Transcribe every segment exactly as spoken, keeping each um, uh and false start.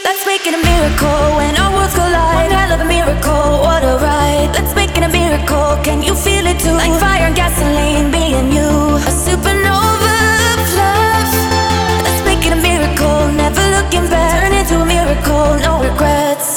Let's make it a miracle when our worlds collide. I love a miracle, what a ride. Let's make it a miracle, can you feel it too? Like fire and gasoline, me and you. A supernova of love. Let's make it a miracle, never looking back. Turn into a miracle, no regrets.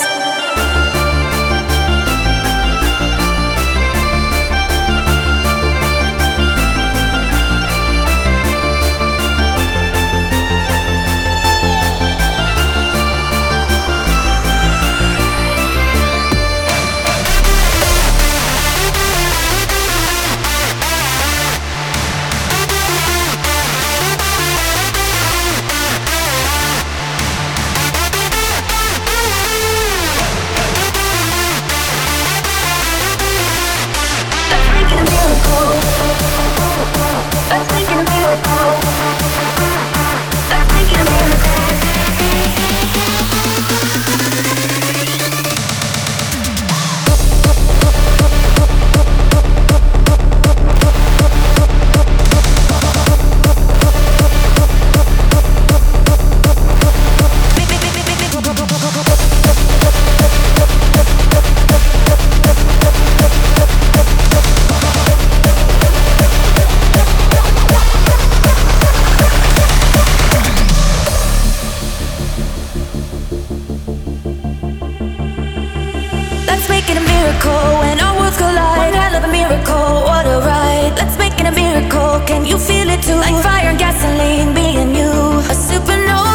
Can you feel it too? Like fire and gasoline, me and you. A supernova